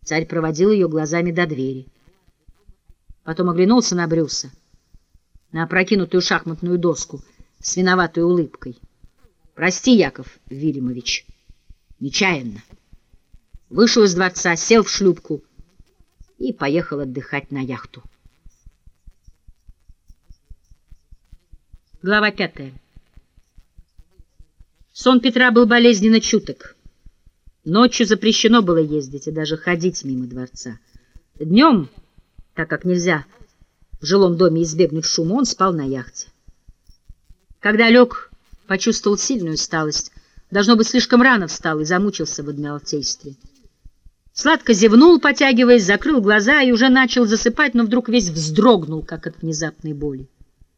Царь проводил ее глазами до двери. Потом оглянулся на Брюса, на опрокинутую шахматную доску с виноватой улыбкой. «Прости, Яков Вильямович, нечаянно». Вышел из дворца, сел в шлюпку и поехал отдыхать на яхту. Глава 5. Сон Петра был болезненно чуток. Ночью запрещено было ездить и даже ходить мимо дворца. Днем, так как нельзя в жилом доме избегнуть шума, он спал на яхте. Когда лег, почувствовал сильную усталость. Должно быть, слишком рано встал и замучился в Адмиралтействе. Сладко зевнул, потягиваясь, закрыл глаза и уже начал засыпать, но вдруг весь вздрогнул, как от внезапной боли.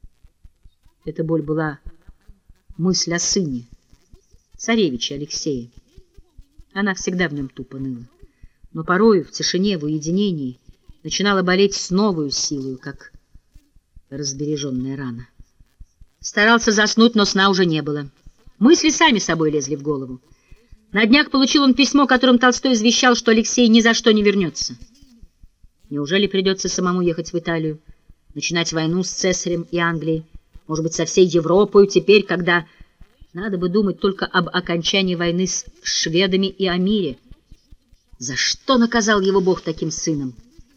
Эта боль была мысль о сыне, царевиче Алексее. Она всегда в нем тупо ныла, но порою в тишине, в уединении начинала болеть с новою силою, как разбереженная рана. Старался заснуть, но сна уже не было. Мысли сами собой лезли в голову. На днях получил он письмо, которым Толстой извещал, что Алексей ни за что не вернется. Неужели придется самому ехать в Италию, начинать войну с Цесарем и Англией, может быть, со всей Европой теперь, когда надо бы думать только об окончании войны с шведами и о мире? За что наказал его Бог таким сыном?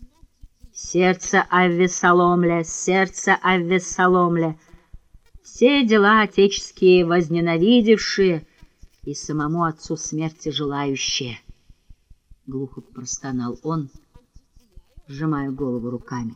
Сердце Аввессаломля, сердце Аввессаломля, все дела отеческие возненавидевшие и самому отцу смерти желающие. Глухо простонал он, сжимая голову руками.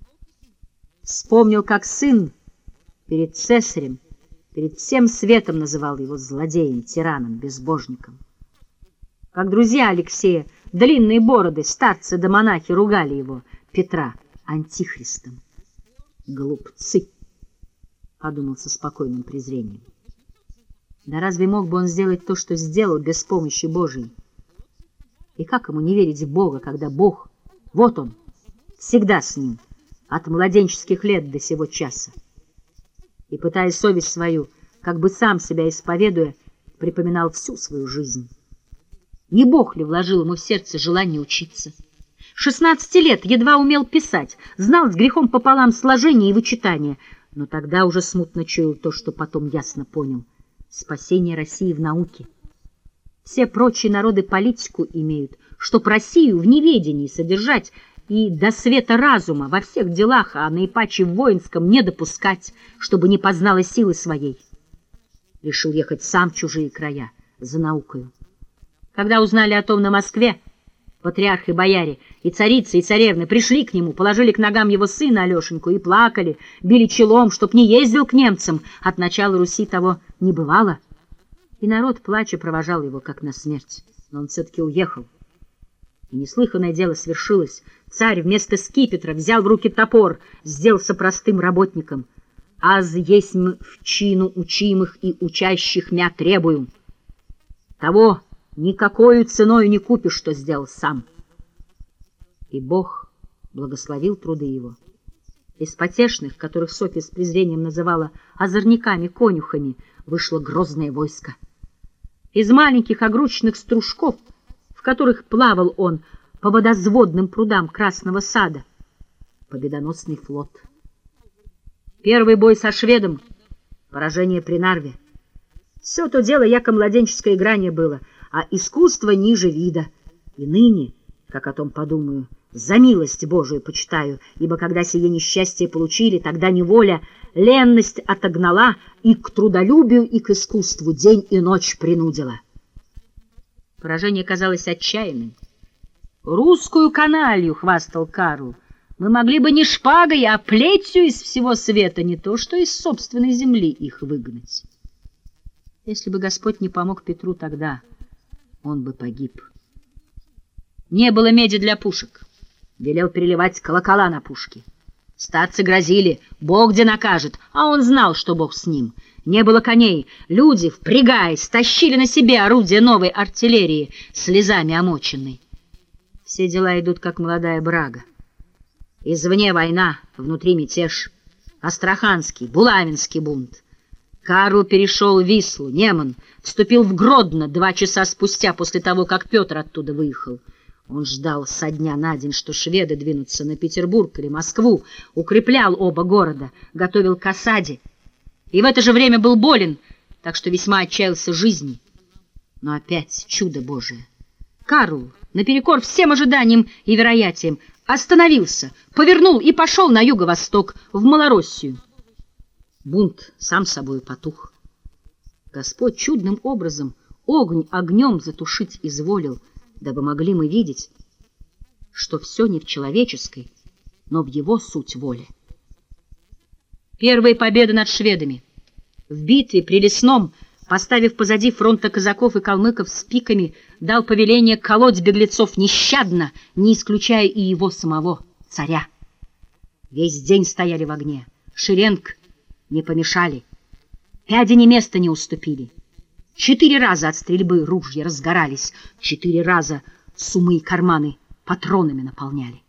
Вспомнил, как сын перед Цесарем, перед всем светом называл его злодеем, тираном, безбожником. Как друзья Алексея, длинные бороды, старцы да монахи ругали его, Петра, антихристом. «Глупцы!» — подумал со спокойным презрением. Да разве мог бы он сделать то, что сделал, без помощи Божией? И как ему не верить в Бога, когда Бог, вот он, всегда с ним, от младенческих лет до сего часа? И, пытая совесть свою, как бы сам себя исповедуя, припоминал всю свою жизнь. Не Бог ли вложил ему в сердце желание учиться? 16 лет едва умел писать, знал с грехом пополам сложение и вычитание, но тогда уже смутно чуял то, что потом ясно понял — спасение России в науке. Все прочие народы политику имеют, чтоб Россию в неведении содержать и до света разума во всех делах, а наипаче в воинском не допускать, чтобы не познала силы своей. Решил ехать сам в чужие края за наукою. Когда узнали о том на Москве, патриарх и бояре, и царицы, и царевны пришли к нему, положили к ногам его сына Алешеньку и плакали, били челом, чтоб не ездил к немцам, от начала Руси того не бывало. И народ, плача, провожал его, как на смерть. Но он все-таки уехал. И неслыханное дело свершилось. Царь вместо скипетра взял в руки топор, сделался простым работником. «Аз есмь в чину учимых и учащих мя требую». Того никакою ценою не купишь, что сделал сам. И Бог благословил труды его. Из потешных, которых Софья с презрением называла озорниками-конюхами, вышло грозное войско. Из маленьких огручных стружков, в которых плавал он по водозводным прудам Красного сада, победоносный флот. Первый бой со шведом, поражение при Нарве. Все то дело яко младенческое играние было, а искусство ниже вида. И ныне, как о том подумаю, за милость Божию почитаю, ибо когда сие несчастье получили, тогда неволя ленность отогнала и к трудолюбию, и к искусству день и ночь принудила. Поражение казалось отчаянным. «Русскую каналью», — хвастал Карл, — «мы могли бы не шпагой, а плетью из всего света, не то что из собственной земли их выгнать». Если бы Господь не помог Петру тогда, он бы погиб. Не было меди для пушек. Велел переливать колокола на пушки. Старцы грозили, Бог где накажет, а он знал, что Бог с ним. Не было коней, люди, впрягаясь, тащили на себе орудия новой артиллерии, слезами омоченной. Все дела идут, как молодая брага. Извне война, внутри мятеж. Астраханский, Булавинский бунт. Карл перешел Вислу, Неман, вступил в Гродно 2 часа спустя после того, как Петр оттуда выехал. Он ждал со дня на день, что шведы двинутся на Петербург или Москву, укреплял оба города, готовил к осаде. И в это же время был болен, так что весьма отчаялся жизни. Но опять чудо Божие. Карл, наперекор всем ожиданиям и вероятиям, остановился, повернул и пошел на юго-восток, в Малороссию. Бунт сам собой потух. Господь чудным образом огонь огнем затушить изволил, дабы могли мы видеть, что все не в человеческой, но в его суть воли. Первая победа над шведами. В битве при Лесном, поставив позади фронта казаков и калмыков с пиками, дал повеление колоть беглецов нещадно, не исключая и его самого, царя. Весь день стояли в огне, шеренг не помешали, пядени места не уступили. 4 раза от стрельбы ружья разгорались, 4 раза сумы и карманы патронами наполняли.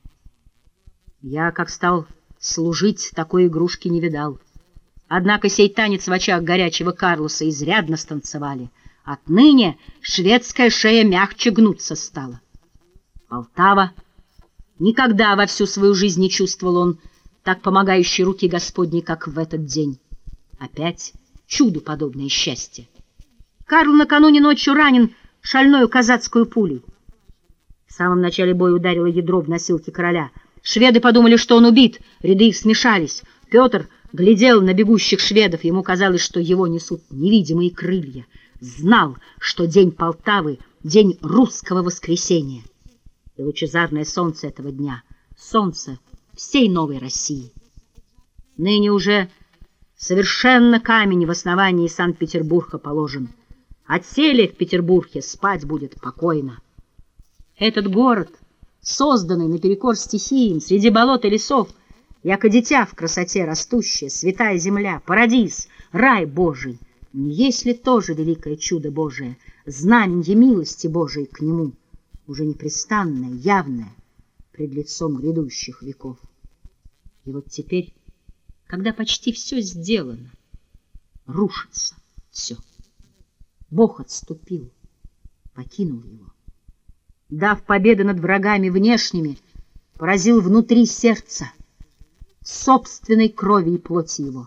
Я, как стал служить, такой игрушки не видал. Однако сей танец в очах горячего Карлуса изрядно станцевали. Отныне шведская шея мягче гнуться стала. Полтава. Никогда во всю свою жизнь не чувствовал он так помогающей руки Господней, как в этот день. Опять чуду подобное счастье. Карл накануне ночью ранен шальною казацкую пулей. В самом начале боя ударило ядро в носилке короля. Шведы подумали, что он убит, ряды их смешались. Петр глядел на бегущих шведов, ему казалось, что его несут невидимые крылья. Знал, что день Полтавы — день русского воскресения. И лучезарное солнце этого дня — солнце всей новой России. Ныне уже совершенно камень в основании Санкт-Петербурга положен. Отсели в Петербурге, спать будет покойно. Этот город, созданный наперекор стихиям, среди болот и лесов, яко дитя в красоте растущее, святая земля, парадиз, рай Божий, не есть ли тоже великое чудо Божие, знаменье милости Божией к нему, уже непрестанное, явное, пред лицом грядущих веков? И вот теперь, когда почти все сделано, рушится все. Бог отступил, покинул его. Дав победу над врагами внешними, поразил внутри сердца, собственной крови и плоти его.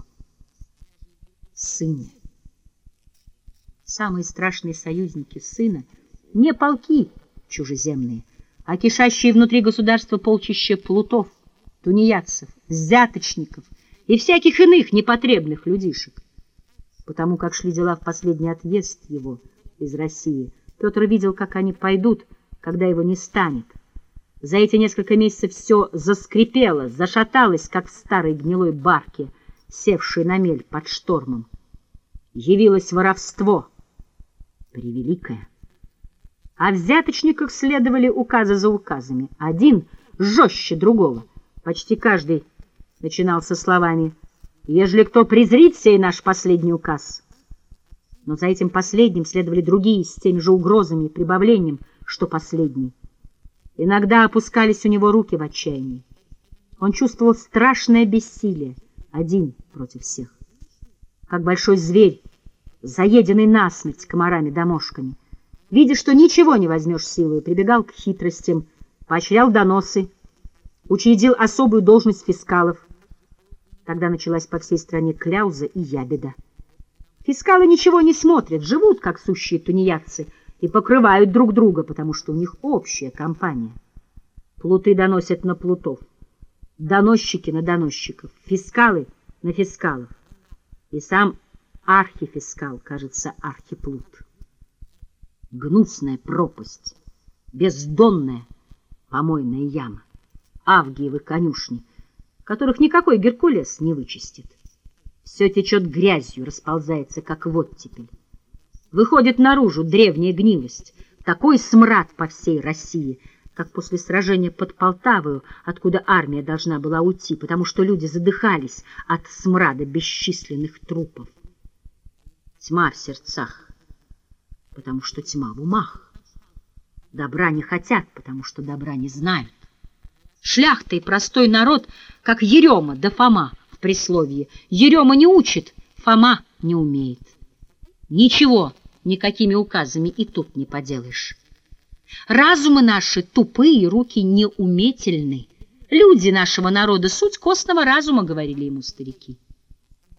Сыне. Самые страшные союзники сына не полки чужеземные, а кишащие внутри государства полчища плутов, тунеядцев, взяточников и всяких иных непотребных людишек. Потому как шли дела в последний отъезд его из России, Петр видел, как они пойдут, когда его не станет. За эти несколько месяцев все заскрипело, зашаталось, как в старой гнилой барке, севшей на мель под штормом. Явилось воровство превеликое. О взяточниках следовали указы за указами, один жестче другого. Почти каждый начинал со словами: «Ежели кто презрит сей наш последний указ». Но за этим последним следовали другие с теми же угрозами и прибавлением, что последний. Иногда опускались у него руки в отчаянии. Он чувствовал страшное бессилие, один против всех. Как большой зверь, заеденный насмерть комарами да мошками, видя, что ничего не возьмешь силой, прибегал к хитростям, поощрял доносы, учредил особую должность фискалов. Тогда началась по всей стране кляуза и ябеда. Фискалы ничего не смотрят, живут, как сущие тунеядцы, и покрывают друг друга, потому что у них общая компания. Плуты доносят на плутов, доносчики на доносчиков, фискалы на фискалов. И сам архифискал, кажется, архиплут. Гнусная пропасть, бездонная помойная яма, авгиевы конюшни, которых никакой Геркулес не вычистит. Все течет грязью, расползается, как оттепель. Выходит наружу древняя гнилость, такой смрад по всей России, как после сражения под Полтавою, откуда армия должна была уйти, потому что люди задыхались от смрада бесчисленных трупов. Тьма в сердцах, потому что тьма в умах. Добра не хотят, потому что добра не знают. Шляхта и простой народ, как Ерема да Фома в присловии. Ерема не учит, Фома не умеет. Ничего никакими указами и тут не поделаешь. Разумы наши тупые, руки неуметельны. Люди нашего народа — суть костного разума, говорили ему старики.